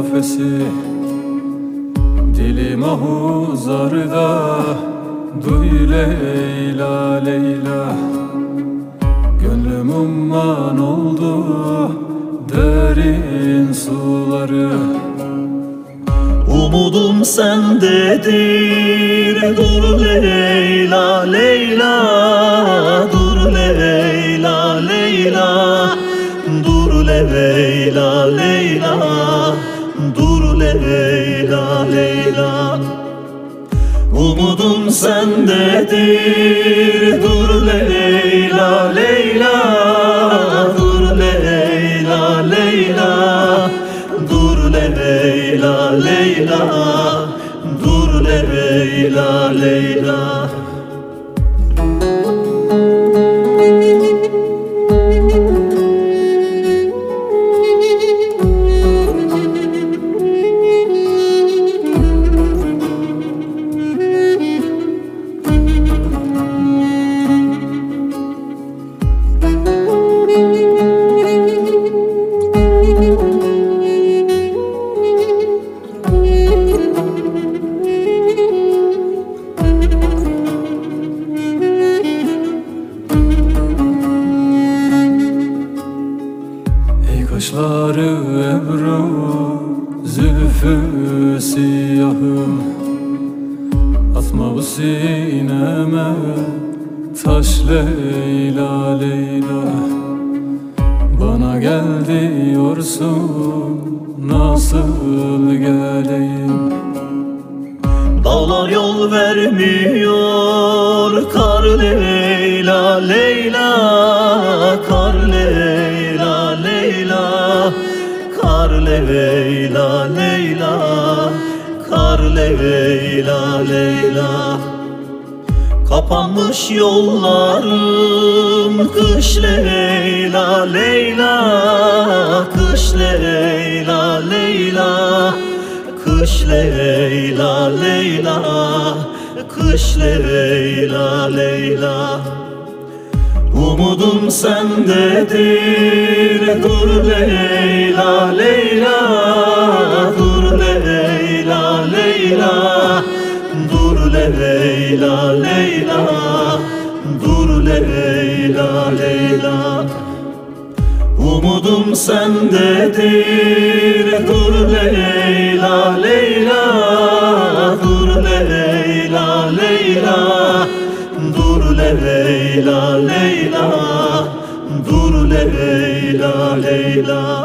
kafesi, dilim ahuzarda. Duy Leyla Leyla, gönlüm umman oldu derin suları. Umudum sendedir, dur Leyla Leyla, dur Leyla Leyla, dur Leyla Leyla, dur Leyla Leyla. Umudum sendedir, dur Leyla Leyla, dur Leyla Leyla, dur Leyla Leyla, dur Leyla Leyla. Kaşları ebru, zülfü siyahım. Atma bu sineme taş Leyla Leyla. Bana gel diyorsun, nasıl geleyim? Dağlar yol vermiyor, kar Leyla Leyla, kar Leyla Leyla, kar Leyla Leyla, kar Leyla Leyla. Kapanmış yollarım, kış Leyla Leyla, kış Leyla Leyla, kış Leyla Leyla, kış Leyla Leyla. Umudum sendedir, dur Leyla Leyla, dur Leyla Leyla, dur Leyla Leyla, dur Leyla Leyla. Umudum sendedir, dur Leyla Leyla, dur Leyla Leyla, dur Leyla Leyla, dur Leyla Leyla.